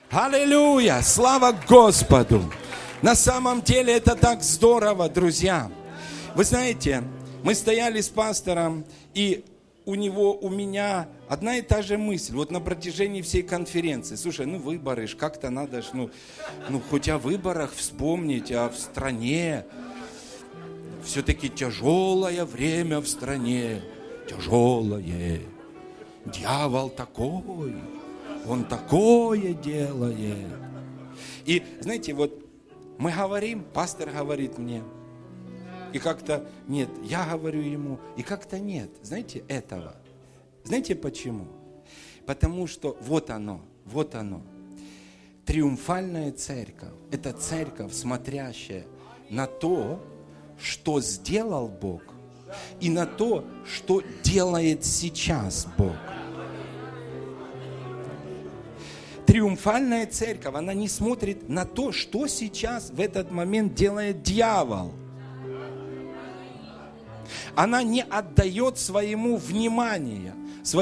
Аллилуйя! Слава Господу! На самом деле это так здорово, друзья. Вы знаете, мы стояли с пастором, и у меня одна и та же мысль, вот на протяжении всей конференции. Слушай, выборы, как-то надо, хоть о выборах вспомнить, а в стране. Все-таки тяжелое время в стране, тяжелое. Дьявол такой, он такое делает. И, знаете, вот мы говорим, пастор говорит мне, и как-то нет, я говорю ему, и как-то нет, знаете, этого. Знаете почему? Потому что вот оно. Триумфальная церковь – это церковь, смотрящая на то, что сделал Бог, и на то, что делает сейчас Бог. Триумфальная церковь, она не смотрит на то, что сейчас в этот момент делает дьявол. Она не отдает своего внимания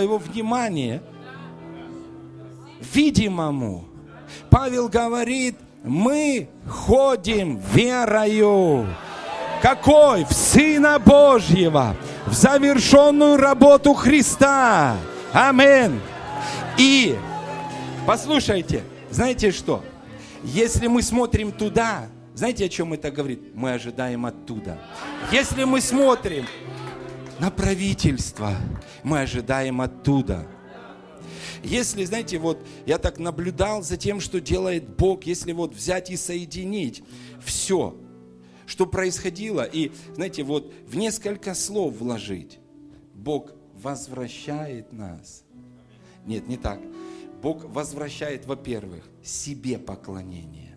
видимому. Павел говорит, мы ходим верою. Какой? В Сына Божьего, в завершенную работу Христа. Аминь. И послушайте, знаете что? Если мы смотрим туда, знаете, о чем это говорит? Мы ожидаем оттуда. Если мы смотрим на правительство, мы ожидаем оттуда. Если, знаете, вот я так наблюдал за тем, что делает Бог, если вот взять и соединить все, что происходило, и, знаете, вот в несколько слов вложить, Бог возвращает нас. Нет, не так. Бог возвращает, во-первых, себе поклонение.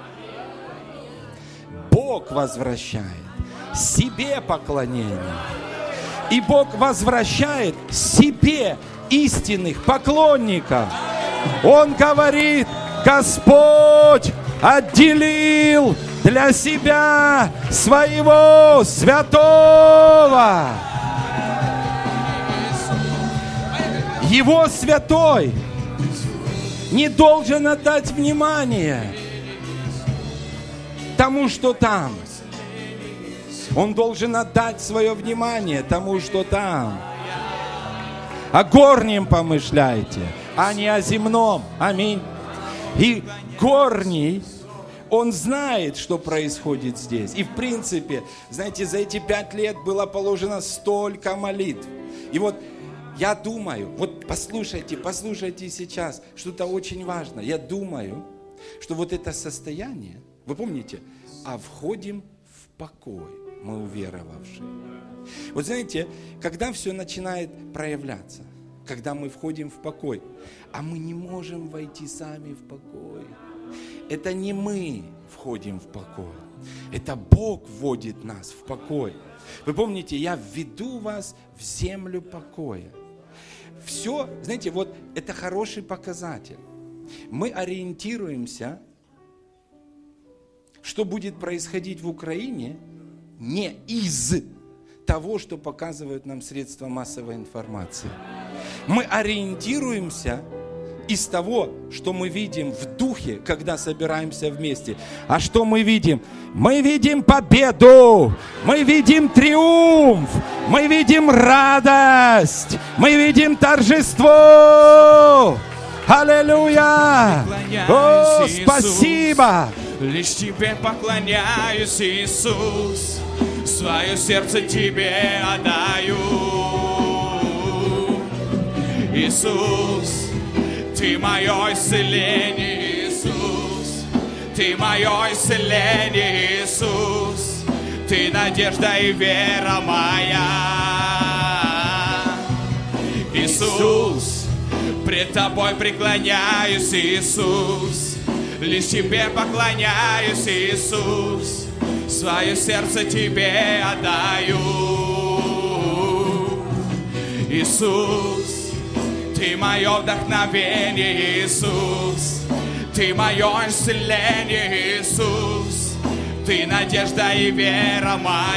Бог возвращает себе поклонение. И Бог возвращает себе истинных поклонников. Он говорит, Господь отделил для себя своего святого. Его святой не должен отдать внимание тому, что там. Он должен отдать свое внимание тому, что там. О горнем помышляйте, а не о земном. Аминь. И горний, он знает, что происходит здесь. И в принципе, знаете, за эти 5 лет было положено столько молитв. И вот я думаю, вот послушайте сейчас, что-то очень важно. Я думаю, что вот это состояние, вы помните, входим в покой, мы уверовавшие. Вот знаете, когда все начинает проявляться, когда мы входим в покой, а мы не можем войти сами в покой. Это не мы входим в покой, это Бог вводит нас в покой. Вы помните, я введу вас в землю покоя. Все, знаете, вот это хороший показатель. Мы ориентируемся, что будет происходить в Украине, не из того, что показывают нам средства массовой информации. Мы ориентируемся из того, что мы видим в духе, когда собираемся вместе. А что мы видим? Мы видим победу, мы видим триумф, мы видим радость, мы видим торжество. Аллилуйя! О, спасибо! Лишь Тебе поклоняюсь, Иисус, свое сердце Тебе отдаю. Иисус, Ты мое исцеление, Иисус, Ты мое исцеление, Иисус, Ты надежда и вера моя. Иисус, пред Тобой преклоняюсь, Иисус, лишь Тебе поклоняюсь, Иисус, свое сердце Тебе отдаю. Иисус, Ты мое вдохновение, Иисус, Ты мое исцеление, Иисус, Ты надежда и вера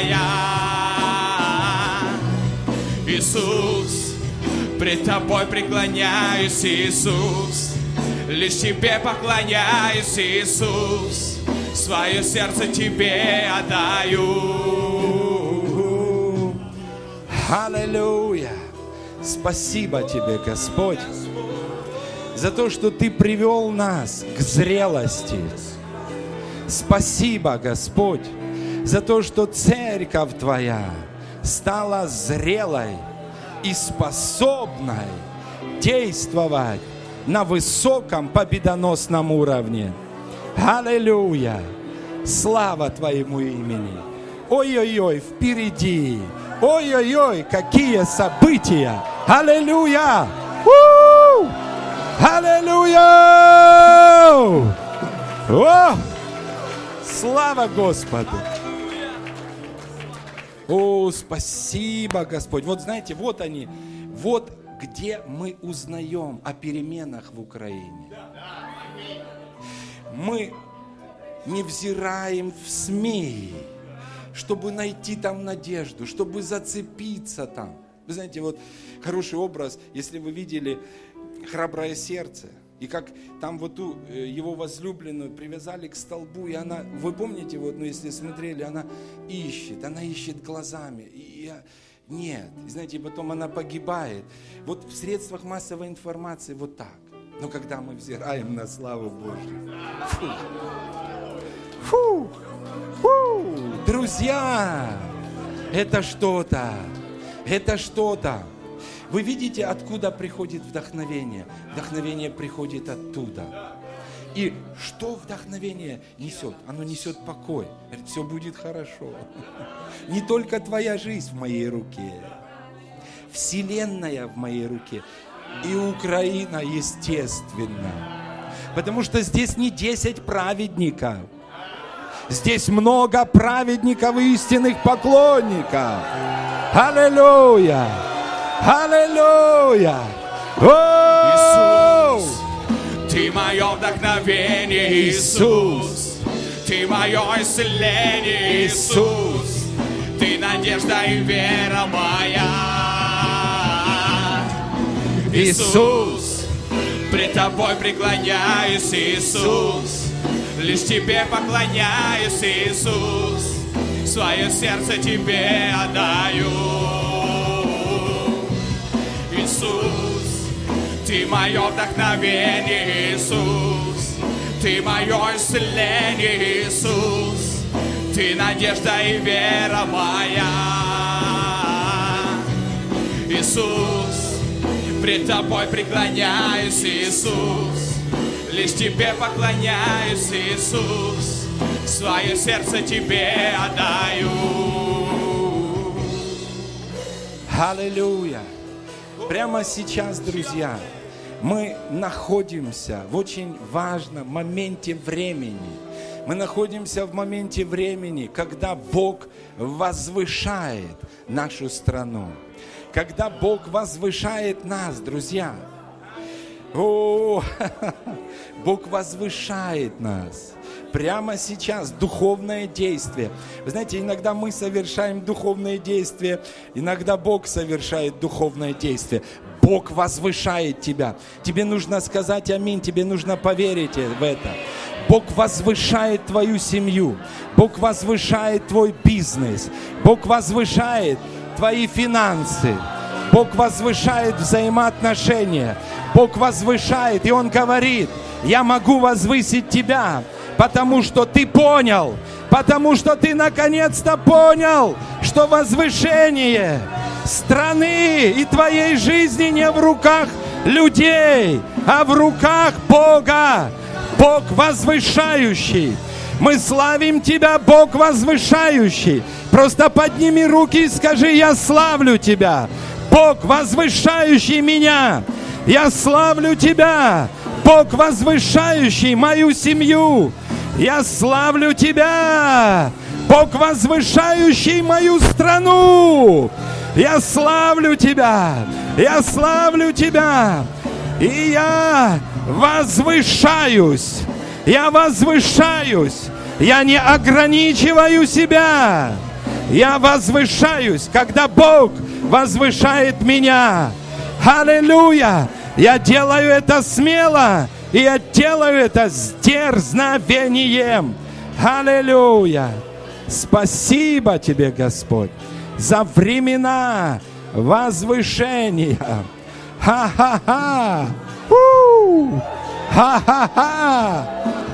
моя. Иисус, пред Тобой преклоняюсь, Иисус, Лишь Тебе поклоняюсь, Иисус, свое сердце Тебе отдаю. Аллилуйя! Спасибо Тебе, Господь, за то, что Ты привел нас к зрелости. Спасибо, Господь, за то, что церковь Твоя стала зрелой и способной действовать на высоком победоносном уровне. Аллилуйя! Слава Твоему имени! Ой-ой-ой, впереди! Ой-ой-ой, какие события! Аллилуйя! У! Аллилуйя! О! Слава Господу! О, спасибо, Господь! Вот знаете, вот они, вот где мы узнаем о переменах в Украине. Мы не взираем в СМИ, чтобы найти там надежду, чтобы зацепиться там. Вы знаете, вот хороший образ, если вы видели «Храброе сердце», и как там вот ту его возлюбленную привязали к столбу, и она, вы помните, вот, ну, если смотрели, она ищет глазами, нет, и знаете, потом она погибает. Вот в средствах массовой информации вот так. Но когда мы взираем на славу Божью, друзья, это что-то. Вы видите, откуда приходит вдохновение? Вдохновение приходит оттуда. И что вдохновение несет? Оно несет покой. Говорит, все будет хорошо. Не только твоя жизнь в моей руке. Вселенная в моей руке. И Украина, естественно. Потому что здесь не 10 праведников. Здесь много праведников и истинных поклонников. Аллилуйя! Аллилуйя! Иисус, Ты мое вдохновение, Иисус. Ты мое исцеление, Иисус. Ты надежда и вера моя. Иисус, пред Тобой преклоняюсь, Иисус. Лишь Тебе поклоняюсь, Иисус. Свое сердце Тебе отдаю. Иисус, Ты мое вдохновение, Иисус. Ты мое исцеление, Иисус. Ты надежда и вера моя. Иисус, пред Тобой преклоняюсь, Иисус. Лишь Тебе поклоняюсь, Иисус. Свое сердце Тебе отдаю. Аллилуйя! Прямо сейчас, друзья, мы находимся в очень важном моменте времени. Мы находимся в моменте времени, когда Бог возвышает нашу страну. Когда Бог возвышает нас, друзья. О, Бог возвышает нас. Прямо сейчас духовное действие. Вы знаете, иногда мы совершаем духовное действие, иногда Бог совершает духовное действие. Бог возвышает тебя. Тебе нужно сказать аминь, тебе нужно поверить в это. Бог возвышает твою семью. Бог возвышает твой бизнес. Бог возвышает твои финансы. Бог возвышает взаимоотношения. Бог возвышает, и Он говорит, я могу возвысить тебя, потому что ты понял, потому что ты наконец-то понял, что возвышение страны и твоей жизни не в руках людей, а в руках Бога. Бог возвышающий. Мы славим Тебя, Бог возвышающий. Просто подними руки и скажи, я славлю Тебя. Бог, возвышающий меня, я славлю Тебя. Бог, возвышающий мою семью, я славлю Тебя. Бог, возвышающий мою страну, я славлю Тебя. Я славлю Тебя. И я возвышаюсь. Я возвышаюсь. Я не ограничиваю себя. Я возвышаюсь, когда Бог возвышает меня. Аллилуйя! Я делаю это смело И я делаю это с дерзновением. Аллилуйя. Спасибо Тебе, Господь, за времена возвышения. Ха-ха-ха. Ха-ха-ха.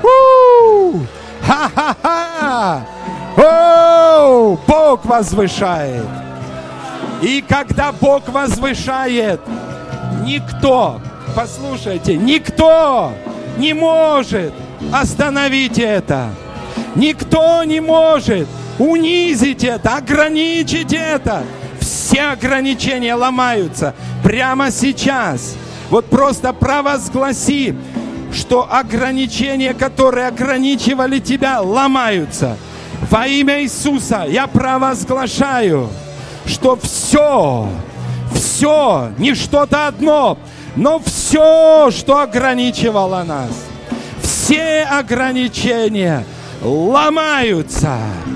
Ха-ха-ха. О, Бог возвышает. И когда Бог возвышает, никто, послушайте, никто не может остановить это. Никто не может унизить это, ограничить это. Все ограничения ломаются прямо сейчас. Вот просто провозгласи, что ограничения, которые ограничивали тебя, ломаются. Во имя Иисуса я провозглашаю, что все, не что-то одно, но все, что ограничивало нас, все ограничения ломаются.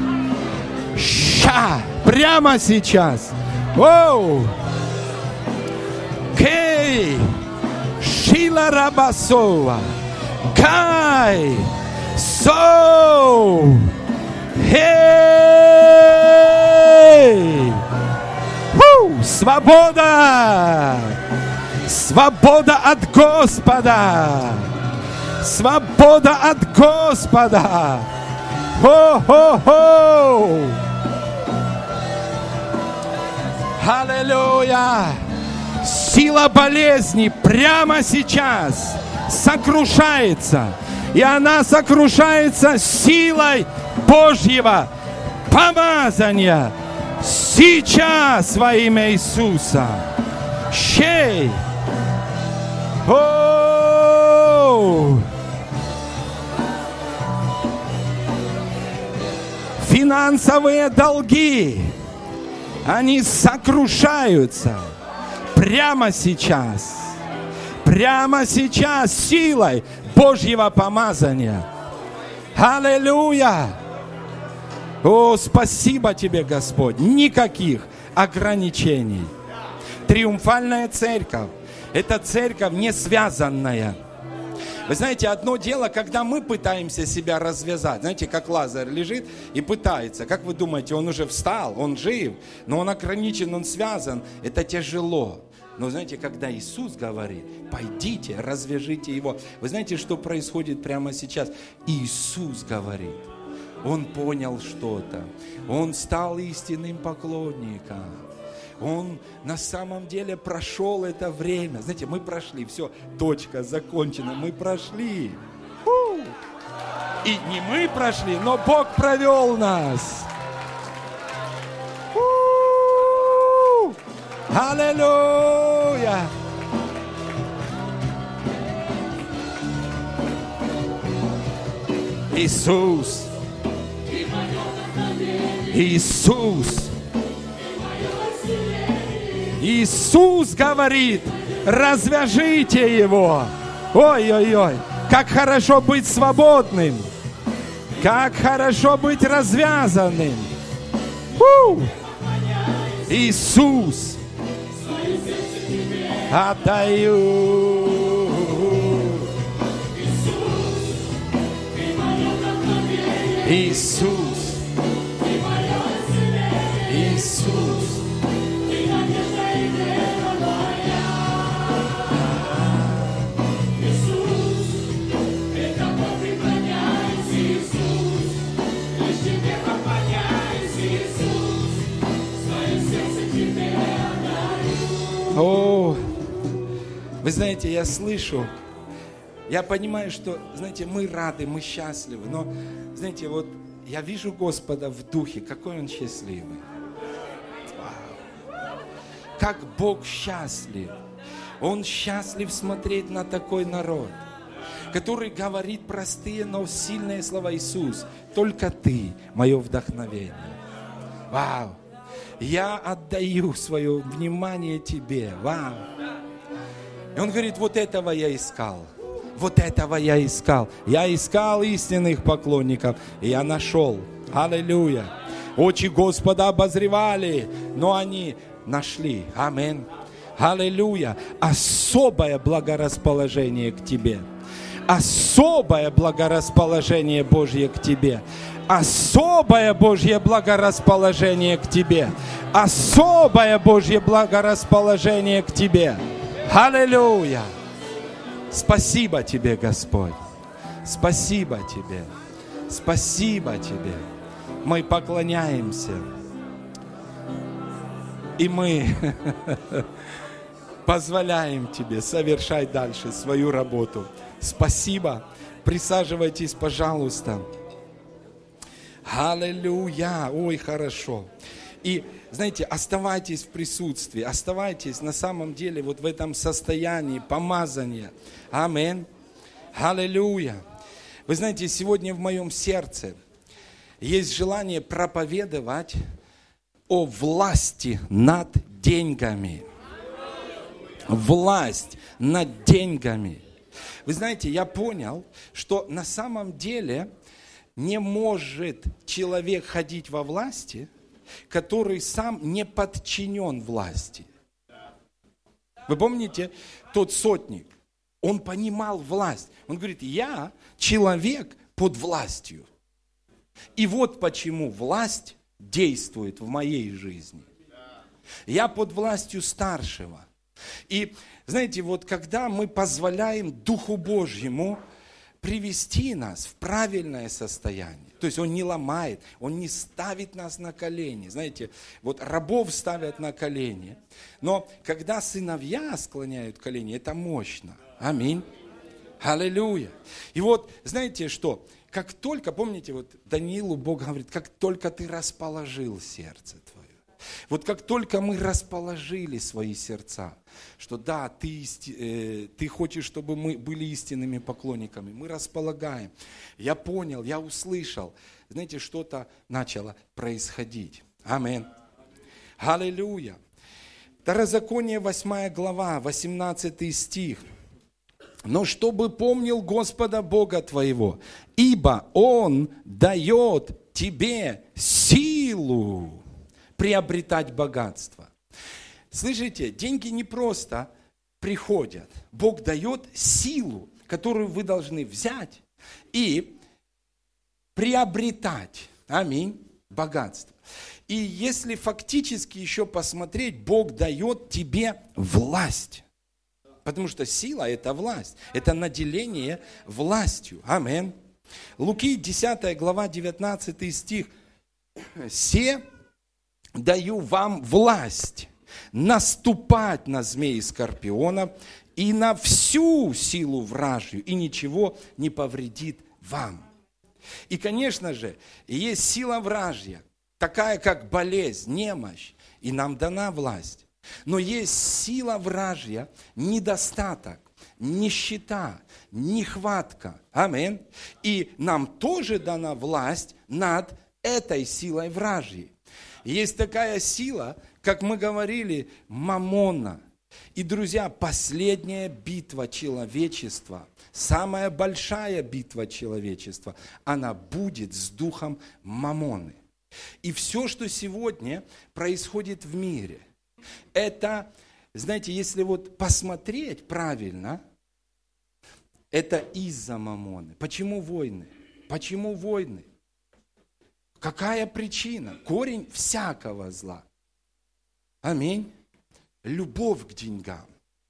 Прямо сейчас. Оу! Кей! Шила Рабасова! Кай! Соу! Эй! Свобода! Свобода от Господа! Свобода от Господа! Хо-хо-хо! Аллилуйя! Сила болезни прямо сейчас сокрушается. И она сокрушается силой Божьего помазания. Сейчас во имя Иисуса. Шей! О! Финансовые долги, они сокрушаются прямо сейчас силой Божьего помазания. Аллилуйя! О, спасибо Тебе, Господь! Никаких ограничений. Триумфальная церковь – это церковь не связанная. Вы знаете, одно дело, когда мы пытаемся себя развязать. Знаете, как Лазарь лежит и пытается. Как вы думаете, он уже встал, он жив, но он ограничен, он связан. Это тяжело. Но знаете, когда Иисус говорит, пойдите, развяжите его. Вы знаете, что происходит прямо сейчас? Иисус говорит. Он понял что-то. Он стал истинным поклонником. Он на самом деле прошел это время. Знаете, мы прошли, все, точка, закончена, мы прошли. И не мы прошли, но Бог провел нас. Аллилуйя! Иисус! Иисус! Иисус говорит, развяжите его. Ой-ой-ой, как хорошо быть свободным. Как хорошо быть развязанным. Иисус, отдаю. Иисус, Иисус. О, вы знаете, я слышу, я понимаю, что, знаете, мы рады, мы счастливы, но, знаете, вот я вижу Господа в духе, какой Он счастливый. Вау. Как Бог счастлив. Он счастлив смотреть на такой народ, который говорит простые, но сильные слова. Иисус, только Ты, мое вдохновение. Вау. Я отдаю свое внимание Тебе. Вау. И Он говорит, вот этого я искал. Вот этого я искал. Я искал истинных поклонников, и я нашел. Аллилуйя. Очи Господа обозревали, но они нашли. Аминь. Аллилуйя. Особое благорасположение к Тебе. особое благорасположение Божье к тебе. Особое Божье благорасположение к тебе. Особое Божье благорасположение к тебе. Аллилуйя! Спасибо тебе, Господь. Спасибо тебе. Спасибо тебе. Мы поклоняемся. И мы позволяем тебе совершать дальше свою работу. Спасибо. Присаживайтесь, пожалуйста. Аллилуйя. Ой, хорошо. И, знаете, оставайтесь в присутствии, оставайтесь на самом деле вот в этом состоянии помазания. Аминь. Аллилуйя. Вы знаете, сегодня в моем сердце есть желание проповедовать о власти над деньгами. Власть над деньгами. Вы знаете, я понял, что на самом деле не может человек ходить во власти, который сам не подчинен власти. Вы помните, тот сотник, он понимал власть. Он говорит, я человек под властью. И вот почему власть действует в моей жизни. Я под властью старшего. И, знаете, вот когда мы позволяем Духу Божьему привести нас в правильное состояние, то есть Он не ломает, Он не ставит нас на колени. Знаете, вот рабов ставят на колени, но когда сыновья склоняют колени, это мощно. Аминь. Аллилуйя. И вот, знаете что, как только, помните, вот Даниилу Бог говорит, как только ты расположил сердце твое, вот как только мы расположили свои сердца, что да, ты хочешь, чтобы мы были истинными поклонниками, мы располагаем. Я понял, я услышал, знаете, что-то начало происходить. Аминь. Аллилуйя. Второзаконие 8 глава, 18 стих. Но чтобы помнил Господа Бога твоего, ибо Он дает тебе силу приобретать богатство. Слышите, деньги не просто приходят. Бог дает силу, которую вы должны взять и приобретать. Аминь. Богатство. И если фактически еще посмотреть, Бог дает тебе власть. Потому что сила – это власть, это наделение властью. Аминь. Луки 10 глава 19 стих. «Се даю вам власть наступать на змей и скорпионов и на всю силу вражью, и ничего не повредит вам». И, конечно же, есть сила вражья, такая как болезнь, немощь, и нам дана власть. Но есть сила вражья, недостаток, нищета, нехватка. Аминь. И нам тоже дана власть над этой силой вражьей. Есть такая сила, как мы говорили, маммона. И, друзья, последняя битва человечества, самая большая битва человечества, она будет с духом маммоны. И все, что сегодня происходит в мире, это, знаете, если вот посмотреть правильно, это из-за маммоны. Почему войны? Почему войны? Какая причина? Корень всякого зла. Аминь. Любовь к деньгам.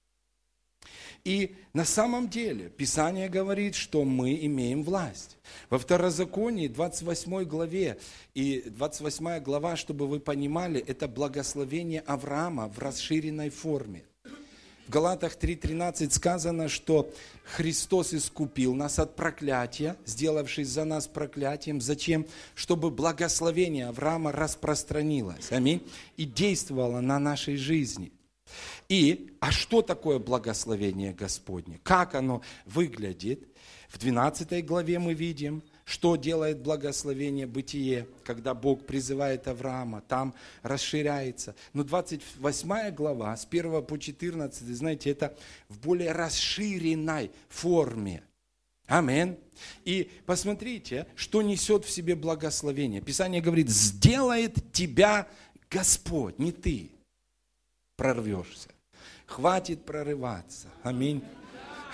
И на самом деле Писание говорит, что мы имеем власть. Во Второзаконии 28 главе, и 28 глава, чтобы вы понимали, это благословение Авраама в расширенной форме. В Галатах 3:13 сказано, что Христос искупил нас от проклятия, сделавшись за нас проклятием. Зачем? Чтобы благословение Авраама распространилось. Аминь. И действовало на нашей жизни. А что такое благословение Господне? Как оно выглядит? В 12 главе мы видим, что делает благословение Бытие, когда Бог призывает Авраама, там расширяется. Но 28 глава, с 1 по 14, знаете, это в более расширенной форме. Аминь. И посмотрите, что несет в себе благословение. Писание говорит, сделает тебя Господь, не ты прорвешься. Хватит прорываться. Аминь.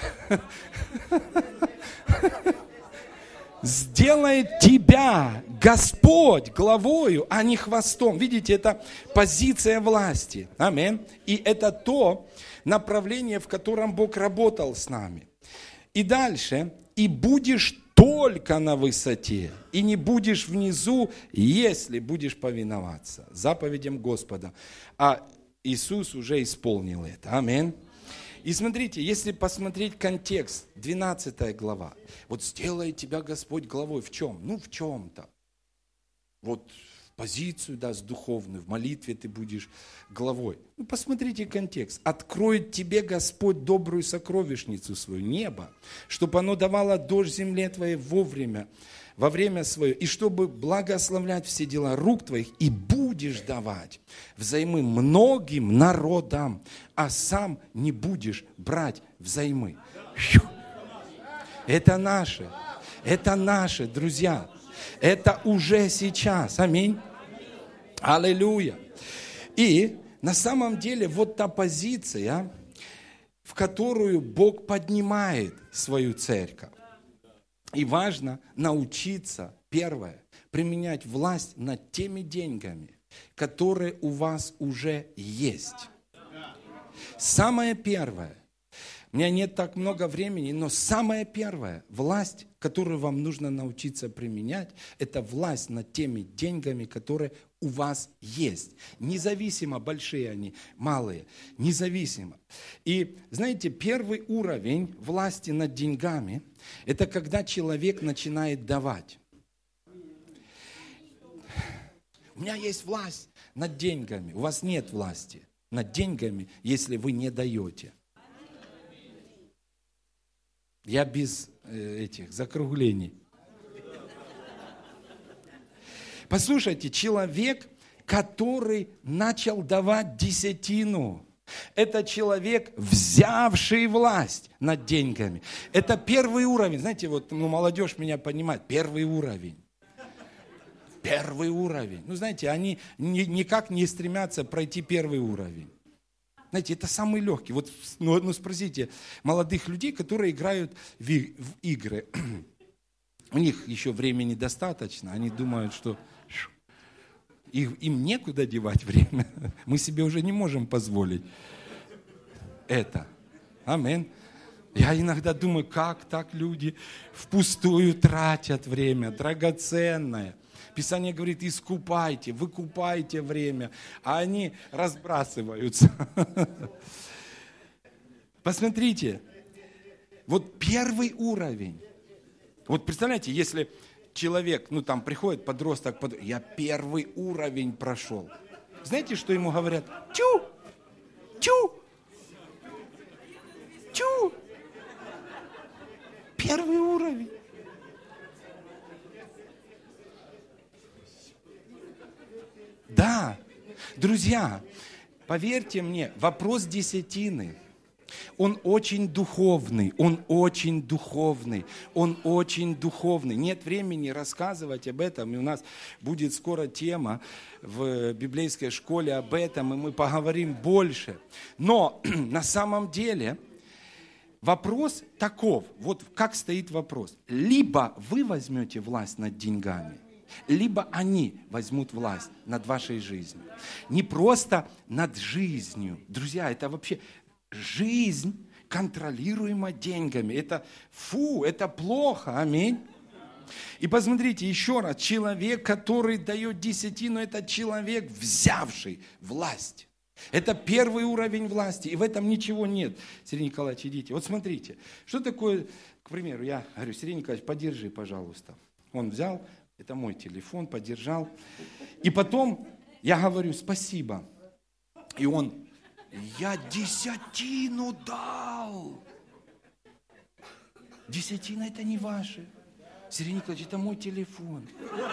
сделает тебя Господь главою, а не хвостом. Видите, это позиция власти. Аминь. И это то направление, в котором Бог работал с нами. И дальше. И будешь только на высоте, и не будешь внизу, если будешь повиноваться заповедям Господа. А Иисус уже исполнил это. Аминь. И смотрите, если посмотреть контекст, 12 глава. Вот сделает тебя Господь главой. В чем? Ну, в чем-то. Вот позицию даст духовную, в молитве ты будешь главой. Ну, посмотрите контекст. Откроет тебе Господь добрую сокровищницу свою, небо, чтобы оно давало дождь земле твоей вовремя, во время свое, и чтобы благословлять все дела рук твоих, и будешь давать взаймы многим народам, а сам не будешь брать взаймы. Это наше, друзья. Это уже сейчас. Аминь. Аллилуйя. И на самом деле вот та позиция, в которую Бог поднимает свою церковь. И важно научиться, первое, применять власть над теми деньгами, которые у вас уже есть. Самое первое, у меня нет так много времени, но самое первое, власть, которую вам нужно научиться применять, это власть над теми деньгами, которые у вас есть. Независимо, большие они, малые, независимо. И знаете, первый уровень власти над деньгами, это когда человек начинает давать. У меня есть власть над деньгами, у вас нет власти над деньгами, если вы не даете. Я без этих закруглений. Послушайте, человек, который начал давать десятину, это человек, взявший власть над деньгами. Это первый уровень. Знаете, вот молодежь меня понимает. Первый уровень. Первый уровень. Ну, знаете, они никак не стремятся пройти первый уровень. Знаете, это самый легкий. Вот, ну спросите молодых людей, которые играют в игры. У них еще времени достаточно. Они думают, что им некуда девать время. Мы себе уже не можем позволить это. Аминь. Я иногда думаю, как так люди впустую тратят время, драгоценное. Писание говорит, искупайте, выкупайте время, а они разбрасываются. Посмотрите, вот первый уровень. Вот представляете, если человек, там приходит подросток, я первый уровень прошел. Знаете, что ему говорят? Тю! Тю! Тю! Первый уровень. Да, друзья, поверьте мне, вопрос десятины, он очень духовный, Нет времени рассказывать об этом, и у нас будет скоро тема в библейской школе об этом, и мы поговорим больше. Но на самом деле вопрос таков, вот как стоит вопрос. Либо вы возьмете власть над деньгами, либо они возьмут власть над вашей жизнью. Не просто над жизнью. Друзья, это вообще жизнь, контролируема деньгами. Это это плохо. Аминь. И посмотрите еще раз. Человек, который дает десятину, это человек, взявший власть. Это первый уровень власти. И в этом ничего нет. Сергей Николаевич, идите. Вот смотрите. Что такое, к примеру, я говорю, Сергей Николаевич, подержи, пожалуйста. Он взял. Это мой телефон, подержал. И потом я говорю, спасибо. И он, я десятину дал. Десятина это не ваше. Сергей Николаевич, это мой телефон.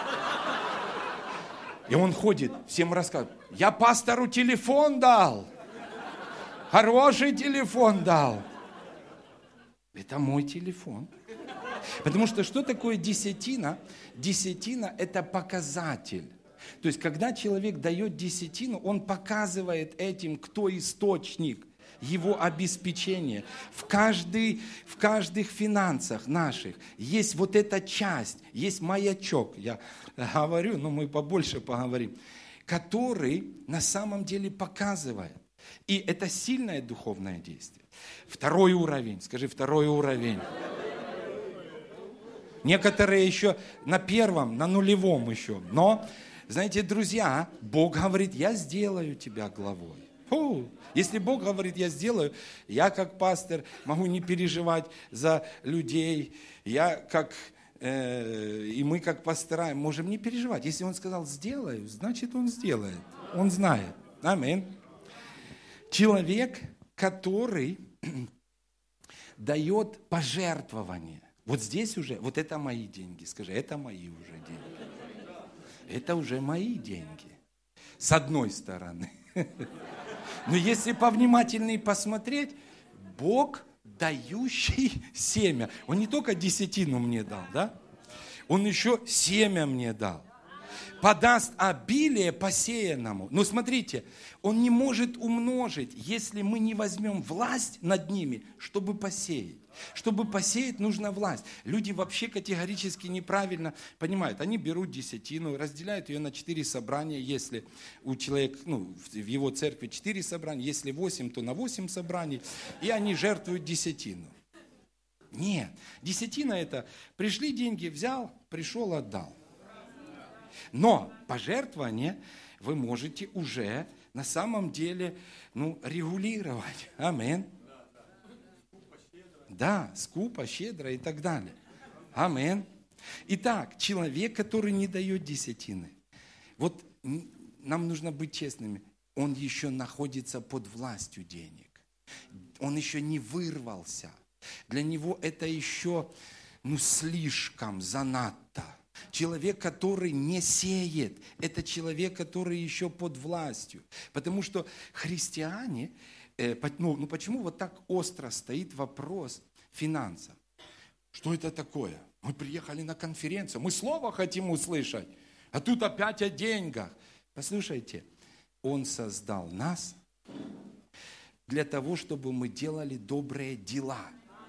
И он ходит, всем рассказывает, я пастору телефон дал. Хороший телефон дал. Это мой телефон. Потому что такое десятина? Десятина – это показатель. То есть, когда человек дает десятину, он показывает этим, кто источник Его обеспечение. В каждых финансах наших есть вот эта часть, есть маячок. Я говорю, но мы побольше поговорим. Который на самом деле показывает. И это сильное духовное действие. Второй уровень. Скажи, второй уровень. Некоторые еще на первом, на нулевом еще. Но, знаете, друзья, Бог говорит, я сделаю тебя главой. Если Бог говорит, я сделаю, я как пастор могу не переживать за людей. И мы как пастора можем не переживать. Если Он сказал, сделаю, значит Он сделает. Он знает. Аминь. Человек, который дает пожертвование. Вот здесь уже, вот это мои деньги. Скажи, это мои уже деньги. Это уже мои деньги. С одной стороны. Но если повнимательнее посмотреть, Бог, дающий семя. Он не только десятину мне дал, да? Он еще семя мне дал. Подаст обилие посеянному. Но смотрите, Он не может умножить, если мы не возьмем власть над ними, чтобы посеять. Чтобы посеять, нужна власть. Люди вообще категорически неправильно понимают. Они берут десятину, разделяют ее на 4 собрания. Если у человека, в его церкви 4 собрания, если 8, то на 8 собраний. И они жертвуют десятину. Нет, десятина это пришли деньги, взял, пришел, отдал. Но пожертвование вы можете уже на самом деле регулировать. Аминь. Да, скупо, щедро и так далее. Аминь. Итак, человек, который не дает десятины, вот нам нужно быть честными, он еще находится под властью денег. Он еще не вырвался. Для него это еще слишком, занадто. Человек, который не сеет, это человек, который еще под властью. Потому что христиане, почему вот так остро стоит вопрос финансов? Что это такое? Мы приехали на конференцию, мы слово хотим услышать, а тут опять о деньгах. Послушайте, Он создал нас для того, чтобы мы делали добрые дела.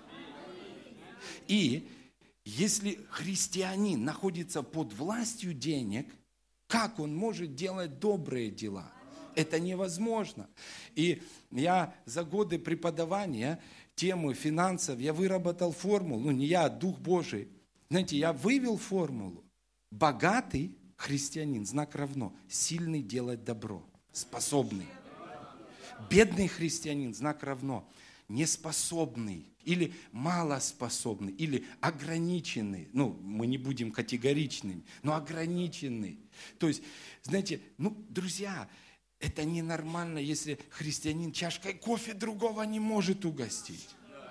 И если христианин находится под властью денег, как он может делать добрые дела? Это невозможно. И я за годы преподавания темы финансов, я выработал формулу, не я, а Дух Божий. Знаете, я вывел формулу. Богатый христианин, знак равно, сильный делать добро, способный. Бедный христианин, знак равно, неспособный или малоспособный, или ограниченный. Мы не будем категоричными, но ограниченный. То есть, знаете, друзья, это ненормально, если христианин чашкой кофе другого не может угостить.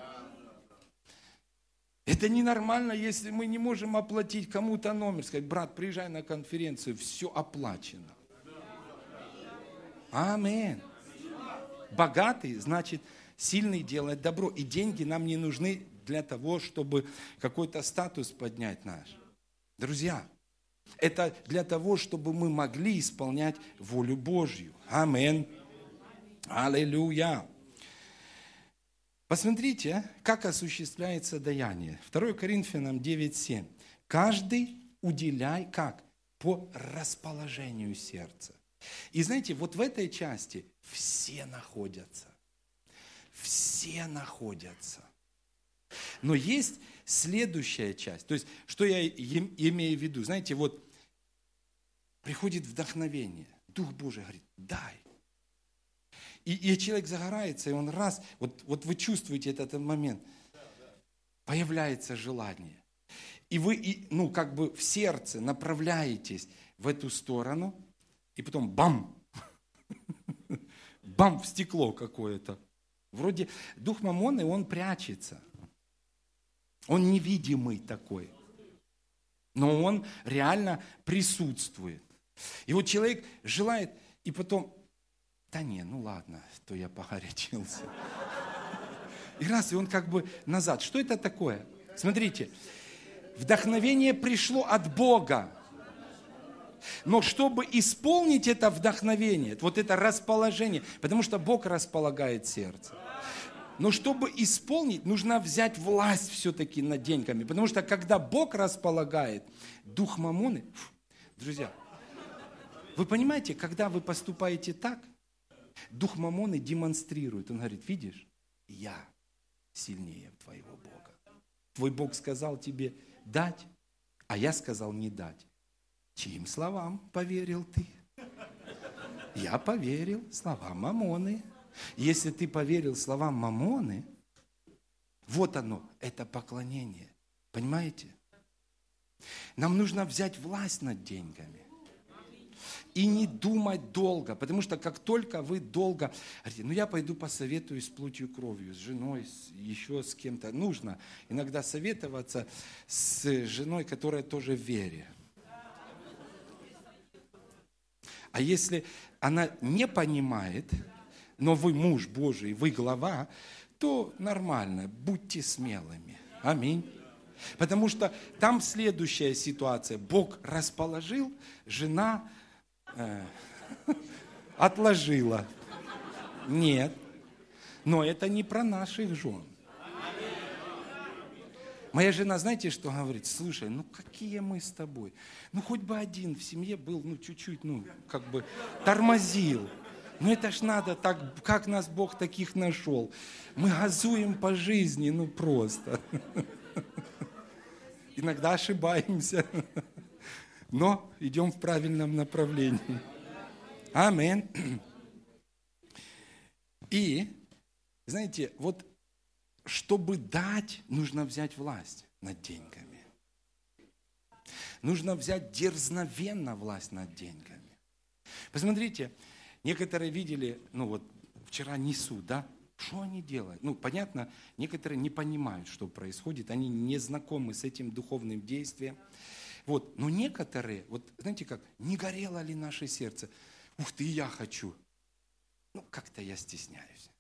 Это ненормально, если мы не можем оплатить кому-то номер, сказать, брат, приезжай на конференцию, все оплачено. Аминь. Богатый, значит, сильный делает добро. И деньги нам не нужны для того, чтобы какой-то статус поднять наш. Друзья, это для того, чтобы мы могли исполнять волю Божью. Аминь. Аллилуйя. Посмотрите, как осуществляется даяние. 2 Коринфянам 9:7. Каждый уделяй как? По расположению сердца. И знаете, вот в этой части все находятся. Все находятся. Но есть следующая часть. То есть, что я имею в виду? Знаете, вот приходит вдохновение. Дух Божий говорит, дай. И человек загорается, и он раз, вот вы чувствуете этот момент, появляется желание. И вы, в сердце направляетесь в эту сторону, и потом бам! Бам в стекло какое-то. Вроде дух Мамоны, он прячется. Он невидимый такой. Но он реально присутствует. И вот человек желает, и потом, ладно, то я погорячился. И раз, и он назад. Что это такое? Смотрите, вдохновение пришло от Бога. Но чтобы исполнить это вдохновение, вот это расположение, потому что Бог располагает сердце. Но чтобы исполнить, нужно взять власть все-таки над деньгами. Потому что когда Бог располагает, дух мамоны... Друзья, вы понимаете, когда вы поступаете так, дух мамоны демонстрирует. Он говорит, видишь, я сильнее твоего Бога. Твой Бог сказал тебе дать, а я сказал не дать. Чьим словам поверил ты? Я поверил словам мамоны. Если ты поверил словам мамоны, вот оно, это поклонение. Понимаете? Нам нужно взять власть над деньгами. И не думать долго, потому что как только вы долго... Говорите, я пойду посоветуюсь с плотью и кровью, с женой, еще с кем-то. Нужно иногда советоваться с женой, которая тоже в вере. А если она не понимает, но вы муж Божий, вы глава, то нормально, будьте смелыми. Аминь. Потому что там следующая ситуация. Бог расположил, жена отложила. Нет. Но это не про наших жен. Моя жена, знаете, что говорит? Слушай, какие мы с тобой? Хоть бы один в семье был, чуть-чуть, тормозил. Это ж надо так, как нас Бог таких нашел. Мы газуем по жизни, просто. Иногда ошибаемся, но идем в правильном направлении. Аминь. И, знаете, чтобы дать, нужно взять власть над деньгами. Нужно взять дерзновенно власть над деньгами. Посмотрите, некоторые видели, вчера несут, да? Что они делают? Понятно, некоторые не понимают, что происходит, они не знакомы с этим духовным действием. Но некоторые, знаете как, не горело ли наше сердце? Ух ты, я хочу. Как-то я стесняюсь.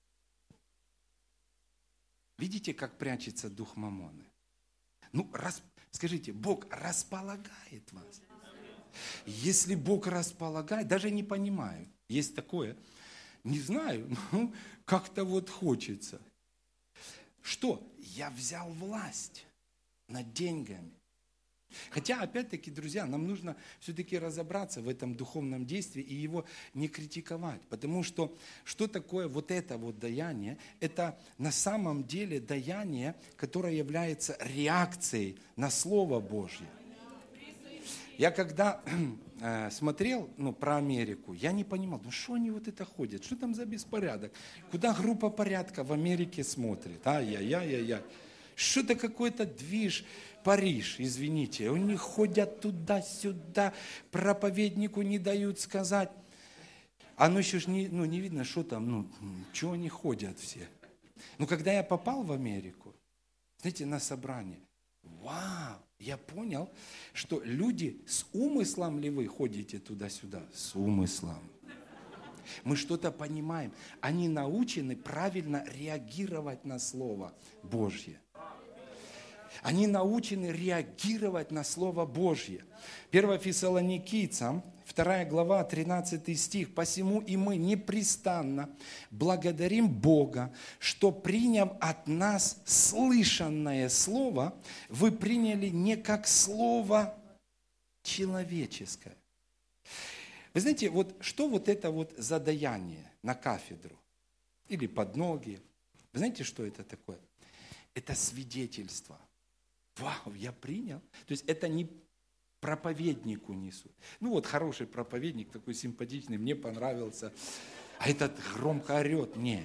Видите, как прячется дух мамоны? Скажите, Бог располагает вас. Если Бог располагает, даже не понимаю, есть такое, не знаю, как-то хочется. Что? Я взял власть над деньгами. Хотя, опять-таки, друзья, нам нужно все-таки разобраться в этом духовном действии и его не критиковать. Потому что такое это даяние? Это на самом деле даяние, которое является реакцией на Слово Божье. Я когда смотрел про Америку, я не понимал, что они это ходят, что там за беспорядок? Куда группа порядка в Америке смотрит? Ай-яй-яй-яй-яй. Что-то какой-то движ, Париж, извините. Они ходят туда-сюда, проповеднику не дают сказать. Еще ж не видно, что там, чего они ходят все. Когда я попал в Америку, знаете, на собрание, вау, я понял, что люди с умыслом ли вы ходите туда-сюда? С умыслом. Мы что-то понимаем. Они научены правильно реагировать на Слово Божье. Они научены реагировать на Слово Божье. 1 Фессалоникийцам, 2 глава, 13 стих. «Посему и мы непрестанно благодарим Бога, что, приняв от нас слышанное Слово, вы приняли не как Слово человеческое». Вы знаете, что это за даяние на кафедру или под ноги? Вы знаете, что это такое? Это свидетельство. Вау, я принял. То есть это не проповеднику несут. Хороший проповедник, такой симпатичный, мне понравился. А этот громко орет. Не.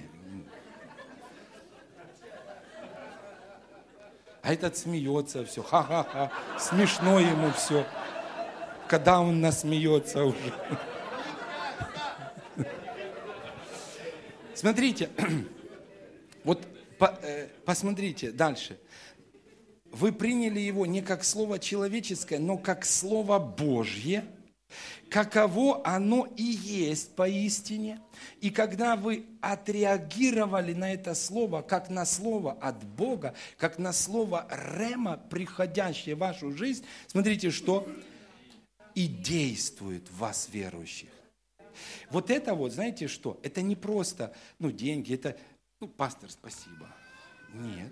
А этот смеется все. Ха-ха-ха. Смешно ему все. Когда он насмеется уже. Смотрите. Посмотрите дальше. Вы приняли его не как слово человеческое, но как слово Божье, каково оно и есть поистине. И когда вы отреагировали на это слово, как на слово от Бога, как на слово рема, приходящее в вашу жизнь, смотрите, что и действует в вас, верующих. Это знаете что? Это не просто деньги, это Ну, пастор, спасибо. Нет.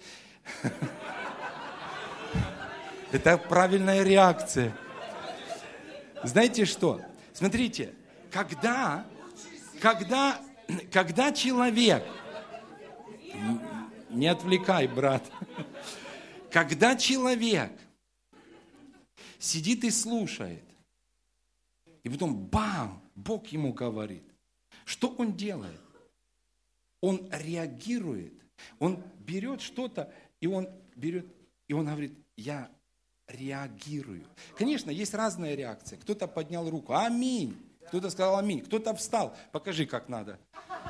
Это правильная реакция. Знаете что? Смотрите, когда человек, не отвлекай, брат, когда человек сидит и слушает, и потом бам, Бог ему говорит, что он делает? Он реагирует, он берет что-то, и он говорит, я реагирую. Конечно, есть разная реакция. Кто-то поднял руку, аминь. Кто-то сказал аминь. Кто-то встал, покажи, как надо.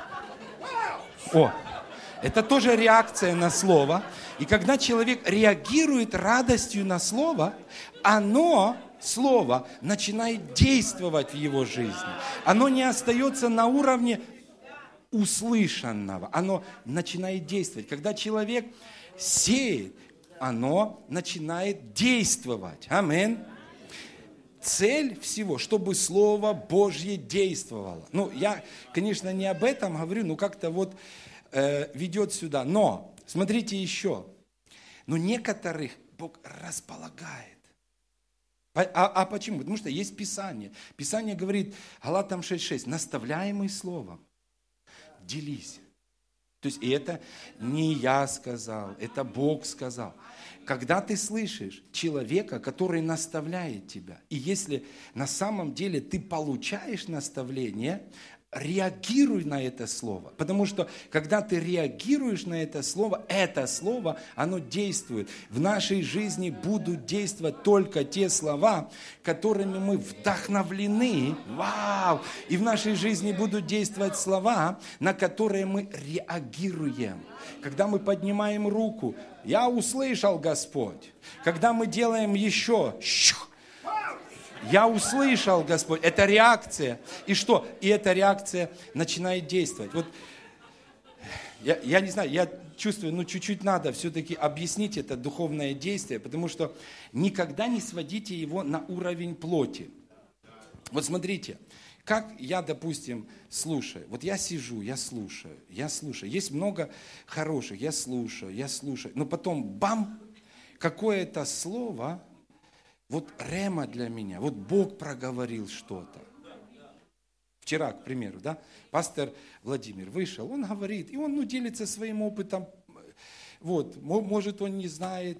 О, это тоже реакция на слово. И когда человек реагирует радостью на слово, слово начинает действовать в его жизни. Оно не остается на уровне услышанного. Оно начинает действовать. Когда человек сеет, оно начинает действовать. Аминь. Цель всего, чтобы Слово Божье действовало. Ну, я, конечно, не об этом говорю, но как-то вот ведет сюда. Но, смотрите еще. Но некоторых Бог располагает. А почему? Потому что есть Писание. Писание говорит, Галатам 6:6, наставляемый Словом, делись. То есть, и это не я сказал, это Бог сказал. Когда ты слышишь человека, который наставляет тебя, и если на самом деле ты получаешь наставление, реагируй на это слово. Потому что, когда ты реагируешь на это слово, оно действует. В нашей жизни будут действовать только те слова, которыми мы вдохновлены. Вау! И в нашей жизни будут действовать слова, на которые мы реагируем. Когда мы поднимаем руку, я услышал, Господь. Когда мы делаем еще, я услышал, Господь. Это реакция. И что? И эта реакция начинает действовать. Вот я не знаю, я чувствую, чуть-чуть надо все-таки объяснить это духовное действие, потому что никогда не сводите его на уровень плоти. Вот смотрите, как я, допустим, слушаю. Вот я сижу, я слушаю. Есть много хороших, я слушаю. Но потом, бам, какое-то слово... Вот рема для меня, вот Бог проговорил что-то. Вчера, к примеру, да, пастор Владимир вышел, он говорит, и он делится своим опытом. Вот, может, он не знает,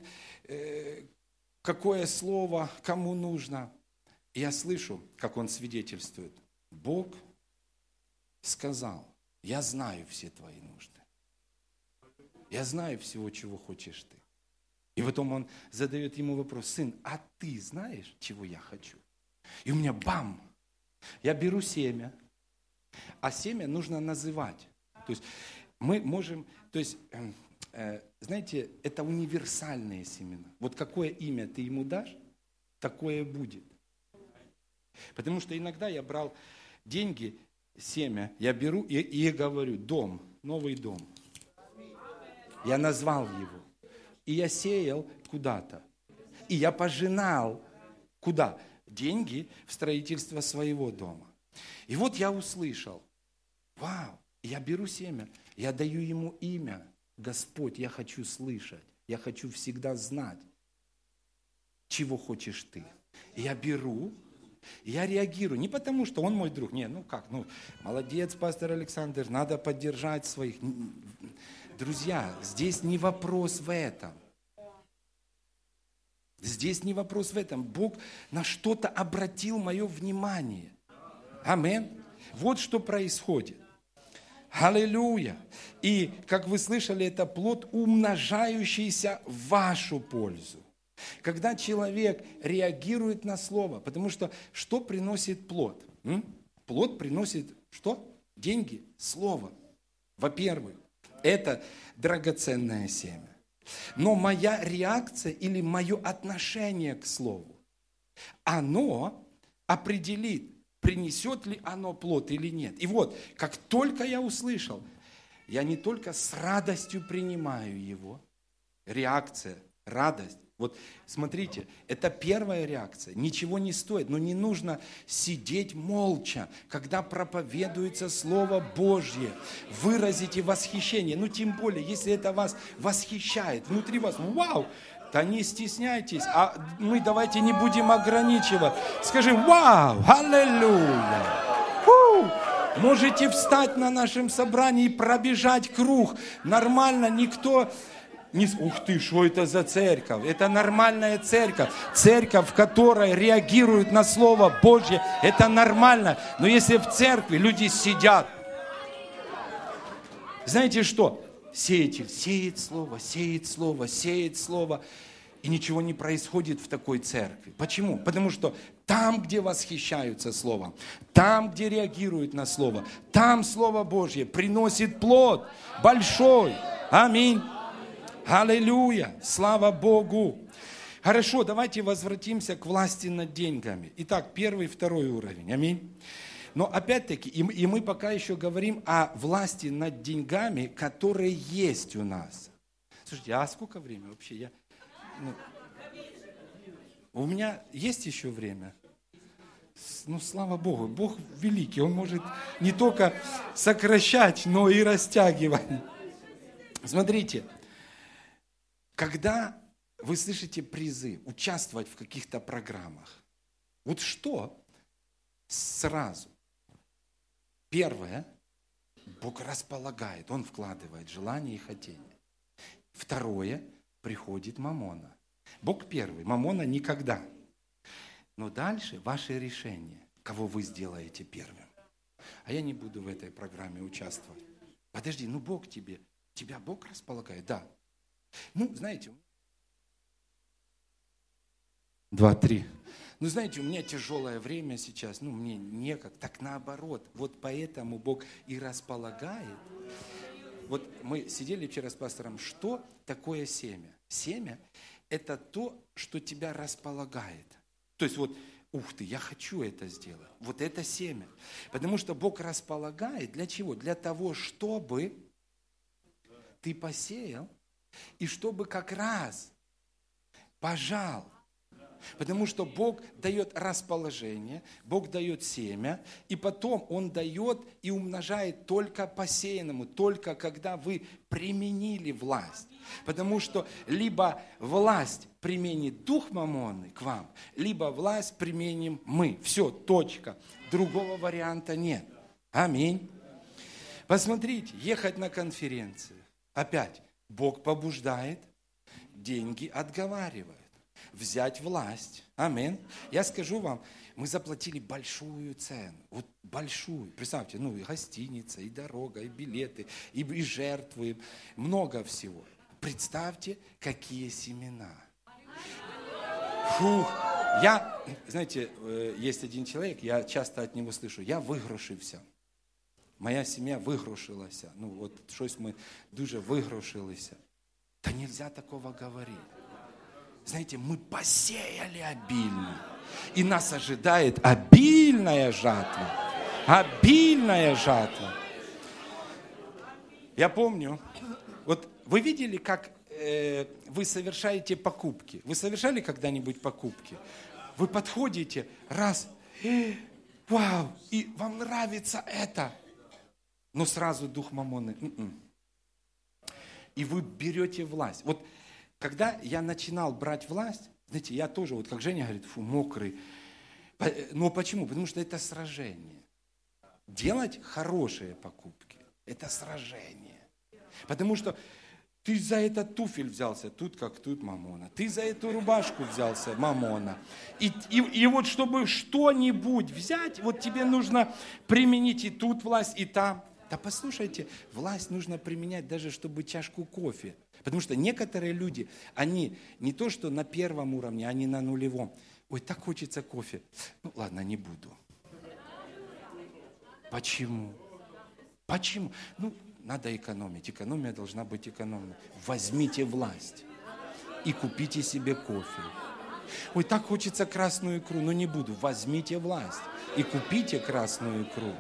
какое слово кому нужно. И я слышу, как он свидетельствует. Бог сказал, я знаю все твои нужды. Я знаю всего, чего хочешь ты. И потом он задает ему вопрос, сын, а ты знаешь, чего я хочу? И у меня бам! Я беру семя, а семя нужно называть. То есть мы можем, знаете, это универсальные семена. Вот какое имя ты ему дашь, такое будет. Потому что иногда я брал деньги, семя, я беру и говорю, дом, новый дом. Я назвал его. И я сеял куда-то. И я пожинал куда? Деньги в строительство своего дома. И вот я услышал, вау, я беру семя, я даю ему имя. Господь, я хочу слышать, я хочу всегда знать, чего хочешь ты. И я беру, и я реагирую. Не потому, что он мой друг. Не, молодец, пастор Александр, надо поддержать своих. Друзья, здесь не вопрос в этом. Здесь не вопрос в этом. Бог на что-то обратил мое внимание. Аминь. Вот что происходит. Аллилуйя. И, как вы слышали, это плод, умножающийся в вашу пользу. Когда человек реагирует на слово, потому что приносит плод? Плод приносит что? Деньги, слово. Во-первых, это драгоценное семя. Но моя реакция или мое отношение к слову, оно определит, принесет ли оно плод или нет. И вот, как только я услышал, я не только с радостью принимаю его, реакция, радость, Вот смотрите, это первая реакция. Ничего не стоит, но не нужно сидеть молча, когда проповедуется Слово Божье. Выразите восхищение. Ну, тем более, если это вас восхищает, внутри вас, вау, да не стесняйтесь, а мы давайте не будем ограничивать. Скажем, вау, аллилуйя. Можете встать на нашем собрании и пробежать круг. Нормально, никто... Ух ты, что это за церковь? Это нормальная церковь. Церковь, в которой реагируют на Слово Божье, это нормально. Но если в церкви люди сидят, знаете что? Сеятель сеет Слово, сеет Слово, сеет Слово. И ничего не происходит в такой церкви. Почему? Потому что там, где восхищаются Словом, там, где реагируют на Слово, там Слово Божье приносит плод большой. Аминь. Аллилуйя! Слава Богу! Хорошо, давайте возвратимся к власти над деньгами. Итак, первый, второй уровень. Аминь. Но опять-таки, и мы пока еще говорим о власти над деньгами, которые есть у нас. Слушайте, а сколько времени вообще? У меня есть еще время? Ну, слава Богу, Бог великий, Он может не только сокращать, но и растягивать. Смотрите. Когда вы слышите призыв участвовать в каких-то программах, вот что сразу? Первое, Бог располагает, Он вкладывает желание и хотение. Второе, приходит мамона. Бог первый, мамона никогда. Но дальше ваше решение, кого вы сделаете первым. А я не буду в этой программе участвовать. Подожди, ну Бог тебя Бог располагает? Да. Ну, знаете, 2, 3. Ну, знаете, у меня тяжелое время сейчас, мне некогда. Так наоборот, вот поэтому Бог и располагает. Вот мы сидели вчера с пастором, что такое семя? Семя – это то, что тебя располагает. То есть вот, ух ты, я хочу это сделать. Вот это семя. Потому что Бог располагает для чего? Для того, чтобы ты посеял, и чтобы как раз пожал. Потому что Бог дает расположение, Бог дает семя, и потом Он дает и умножает только посеянному, только когда вы применили власть. Потому что либо власть применит дух мамонный к вам, либо власть применим мы. Все, точка. Другого варианта нет. Аминь. Посмотрите, ехать на конференцию. Опять. Бог побуждает, деньги отговаривают. Взять власть. Аминь. Я скажу вам, мы заплатили большую цену. Вот большую. Представьте, и гостиница, и дорога, и билеты, и жертвы. Много всего. Представьте, какие семена. Фух. Знаете, есть один человек, я часто от него слышу, я вигрушився. Моя сім'я вигрушилася. Щось ми дуже вигрушилися. Да нельзя такого говорить. Знаете, мы посеяли обильно. И нас ожидает обильная жатва. Обильная жатва. Я помню, вот вы видели, как вы совершаете покупки? Вы совершали когда-нибудь покупки? Вы подходите, раз, вау, и вам нравится это. Но сразу дух мамоны. И вы берете власть. Вот когда я начинал брать власть, знаете, я тоже, вот как Женя говорит, мокрый. Но почему? Потому что это сражение. Делать хорошие покупки – это сражение. Потому что ты за этот туфель взялся, тут как тут мамона. Ты за эту рубашку взялся, мамона. И вот чтобы что-нибудь взять, вот тебе нужно применить и тут власть, и там. Да послушайте, власть нужно применять даже, чтобы чашку кофе. Потому что некоторые люди, они не то, что на первом уровне, они на нулевом. Ой, так хочется кофе. Ну ладно, не буду. Почему? Почему? Надо экономить. Экономия должна быть экономной. Возьмите власть и купите себе кофе. Ой, так хочется красную икру, но не буду. Возьмите власть и купите красную икру.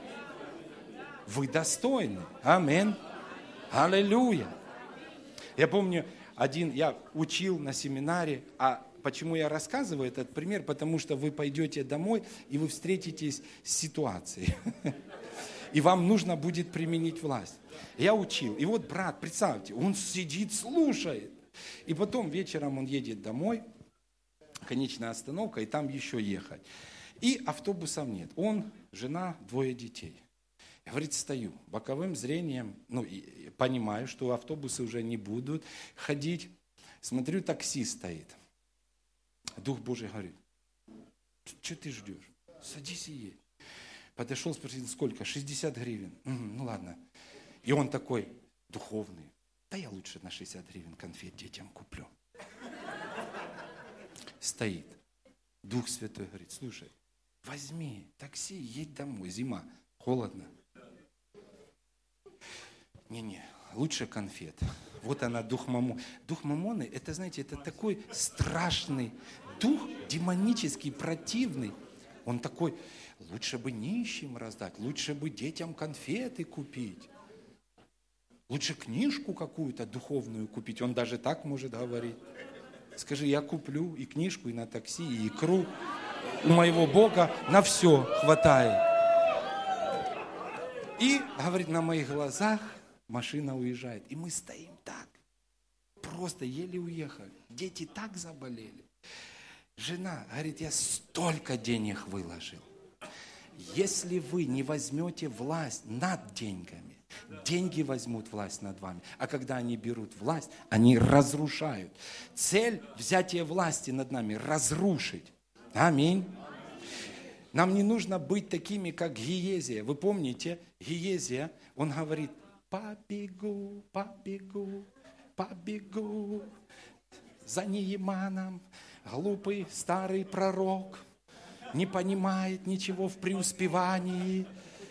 Вы достойны. Аминь. Аллилуйя. Я помню, я учил на семинаре, а почему я рассказываю этот пример? Потому что вы пойдете домой, и вы встретитесь с ситуацией. И вам нужно будет применить власть. Я учил. И вот брат, представьте, он сидит, слушает. И потом вечером он едет домой, конечная остановка, и там еще ехать. И автобусов нет. Он, жена, 2 детей. Говорит, стою, боковым зрением, понимаю, что автобусы уже не будут ходить. Смотрю, такси стоит. Дух Божий говорит, что ты ждешь? Садись и едь. Подошел, спросил, сколько? 60 гривен. Ну ладно. И он такой духовный. Да я лучше на 60 гривен конфет детям куплю. Стоит. Дух Святой говорит, слушай, возьми такси, едь домой, зима, холодно. Не, лучше конфет. Вот она, дух Мамоны. Дух Мамоны, это, знаете, это такой страшный дух, демонический, противный. Он такой, лучше бы нищим раздать, лучше бы детям конфеты купить. Лучше книжку какую-то духовную купить. Он даже так может говорить. Скажи, я куплю и книжку, и на такси, и икру. У моего Бога на все хватает. И, говорит, на моих глазах машина уезжает. И мы стоим так. Просто еле уехали. Дети так заболели. Жена говорит, я столько денег выложил. Если вы не возьмете власть над деньгами, деньги возьмут власть над вами. А когда они берут власть, они разрушают. Цель взятия власти над нами – разрушить. Аминь. Нам не нужно быть такими, как Гиезия. Вы помните, Гиезия, он говорит, побегу, побегу, побегу за Нееманом. Глупый старый пророк не понимает ничего в преуспевании.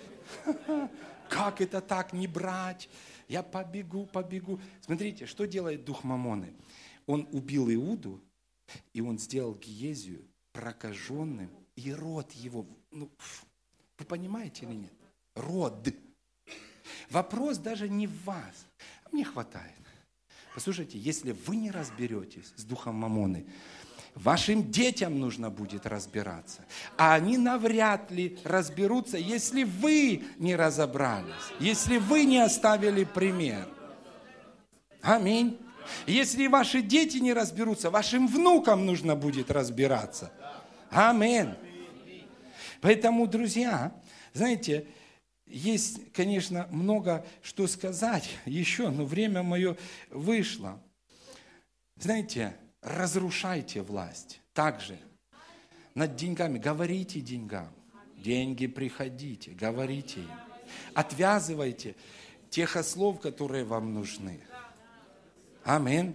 Как это так не брать? Я побегу, побегу. Смотрите, что делает дух Мамоны. Он убил Иуду, и он сделал Гиезию прокаженным, и род его, вы понимаете или нет? Род. Вопрос даже не в вас, а мне хватает. Послушайте, если вы не разберетесь с духом Мамоны, вашим детям нужно будет разбираться. А они навряд ли разберутся, если вы не разобрались, если вы не оставили пример. Аминь. Если ваши дети не разберутся, вашим внукам нужно будет разбираться. Аминь. Поэтому, друзья, знаете, есть, конечно, много что сказать еще, но время мое вышло. Знаете, разрушайте власть. Также над деньгами. Говорите деньгам. Деньги приходите. Говорите им. Отвязывайте тех ослов, которые вам нужны. Аминь.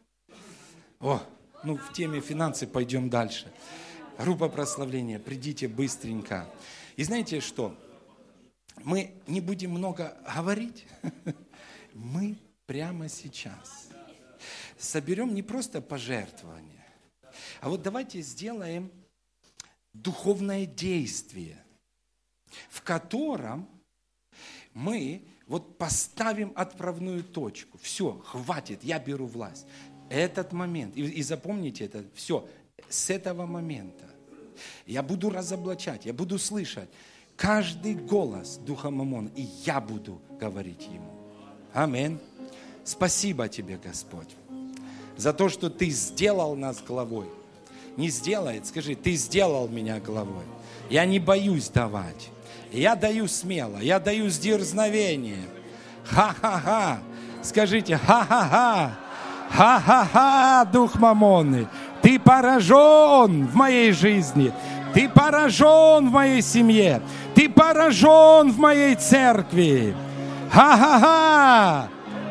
В теме финансы пойдем дальше. Группа прославления. Придите быстренько. И знаете что? Мы не будем много говорить. Мы прямо сейчас соберем не просто пожертвования, а вот давайте сделаем духовное действие, в котором мы поставим отправную точку. Все, хватит, я беру власть. Этот момент, и запомните это, все, с этого момента я буду разоблачать, я буду слышать каждый голос духа Мамоны, и я буду говорить ему. Аминь. Спасибо тебе, Господь, за то, что ты сделал нас главой. Не сделает, скажи, ты сделал меня главой. Я не боюсь давать. Я даю смело, я даю с дерзновением. Ха-ха-ха. Скажите, ха-ха-ха. Ха-ха-ха, дух Мамоны. Ты поражен в моей жизни. Ты поражен в моей семье. Ты поражен в моей церкви. Ха-ха-ха.